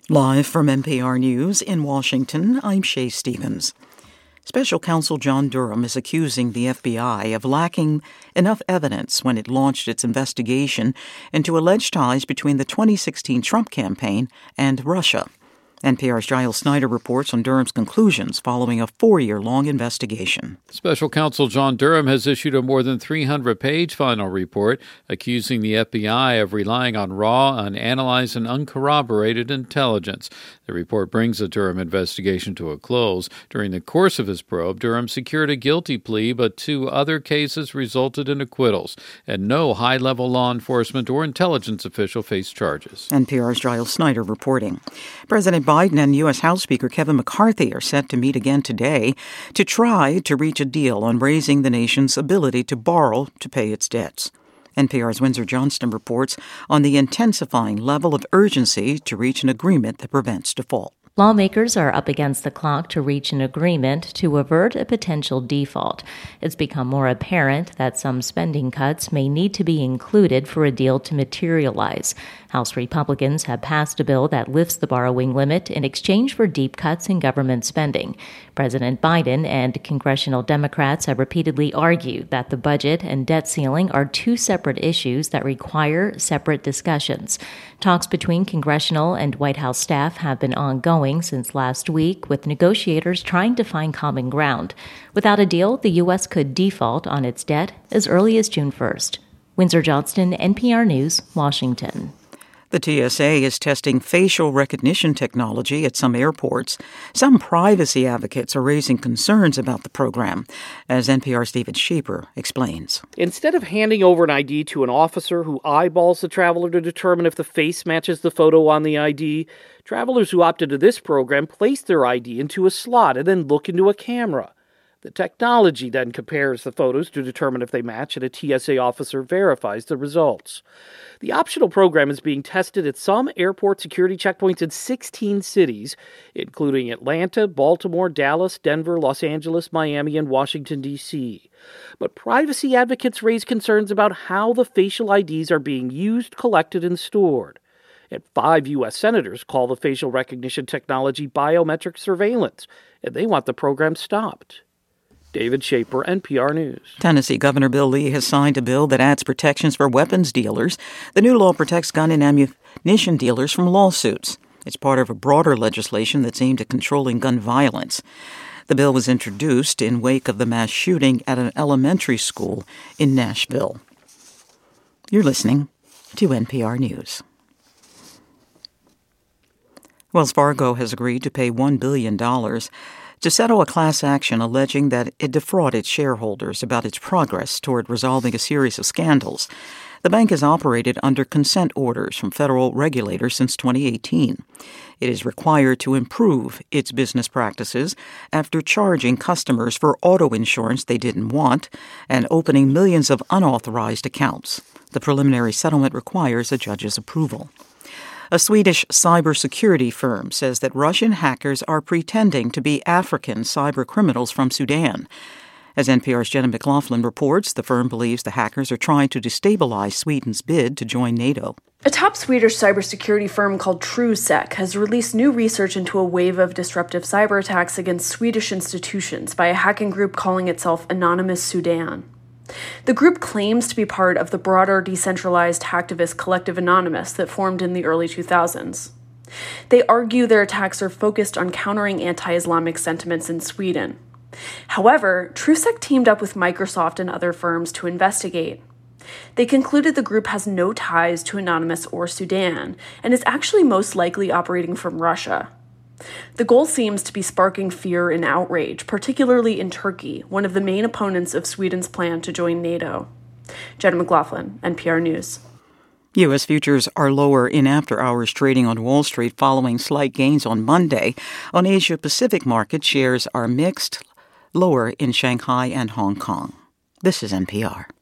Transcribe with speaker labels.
Speaker 1: Live from NPR News in Washington, I'm Shay Stevens. Special Counsel John Durham is accusing the FBI of lacking enough evidence when it launched its investigation into alleged ties between the 2016 Trump campaign and Russia. NPR's Giles Snyder reports on Durham's conclusions following a 4-year-long investigation.
Speaker 2: Special Counsel John Durham has issued a more than 300-page final report accusing the FBI of relying on raw, unanalyzed, and uncorroborated intelligence. The report brings the Durham investigation to a close. During the course of his probe, Durham secured a guilty plea, but 2 other cases resulted in acquittals, and no high-level law enforcement or intelligence official faced charges.
Speaker 1: NPR's Giles Snyder reporting. President Biden and U.S. House Speaker Kevin McCarthy are set to meet again today to try to reach a deal on raising the nation's ability to borrow to pay its debts. NPR's Windsor Johnston reports on the intensifying level of urgency to reach an agreement that prevents default.
Speaker 3: Lawmakers are up against the clock to reach an agreement to avert a potential default. It's become more apparent that some spending cuts may need to be included for a deal to materialize. House Republicans have passed a bill that lifts the borrowing limit in exchange for deep cuts in government spending. President Biden and congressional Democrats have repeatedly argued that the budget and debt ceiling are 2 separate issues that require separate discussions. Talks between congressional and White House staff have been ongoing since last week, with negotiators trying to find common ground. Without a deal, the U.S. could default on its debt as early as June 1st. Windsor Johnston, NPR News, Washington.
Speaker 1: The TSA is testing facial recognition technology at some airports. Some privacy advocates are raising concerns about the program, as NPR's David Shaper explains.
Speaker 4: Instead of handing over an ID to an officer who eyeballs the traveler to determine if the face matches the photo on the ID, travelers who opt into this program place their ID into a slot and then look into a camera. The technology then compares the photos to determine if they match, and a TSA officer verifies the results. The optional program is being tested at some airport security checkpoints in 16 cities, including Atlanta, Baltimore, Dallas, Denver, Los Angeles, Miami, and Washington, D.C. But privacy advocates raise concerns about how the facial IDs are being used, collected, and stored. And 5 U.S. senators call the facial recognition technology biometric surveillance, and they want the program stopped. David Shaper, NPR News.
Speaker 1: Tennessee Governor Bill Lee has signed a bill that adds protections for weapons dealers. The new law protects gun and ammunition dealers from lawsuits. It's part of a broader legislation that's aimed at controlling gun violence. The bill was introduced in wake of the mass shooting at an elementary school in Nashville. You're listening to NPR News. Wells Fargo has agreed to pay $1 billion to settle a class action alleging that it defrauded shareholders about its progress toward resolving a series of scandals. The bank has operated under consent orders from federal regulators since 2018. It is required to improve its business practices after charging customers for auto insurance they didn't want and opening millions of unauthorized accounts. The preliminary settlement requires a judge's approval. A Swedish cybersecurity firm says that Russian hackers are pretending to be African cyber criminals from Sudan. As NPR's Jenna McLaughlin reports, the firm believes the hackers are trying to destabilize Sweden's bid to join NATO.
Speaker 5: A top Swedish cybersecurity firm called TrueSec has released new research into a wave of disruptive cyber attacks against Swedish institutions by a hacking group calling itself Anonymous Sudan. The group claims to be part of the broader decentralized hacktivist collective Anonymous that formed in the early 2000s. They argue their attacks are focused on countering anti-Islamic sentiments in Sweden. However, TrueSec teamed up with Microsoft and other firms to investigate. They concluded the group has no ties to Anonymous or Sudan and is actually most likely operating from Russia. The goal seems to be sparking fear and outrage, particularly in Turkey, one of the main opponents of Sweden's plan to join NATO. Jenna McLaughlin, NPR News.
Speaker 1: U.S. futures are lower in after-hours trading on Wall Street following slight gains on Monday. On Asia-Pacific market, shares are mixed, lower in Shanghai and Hong Kong. This is NPR.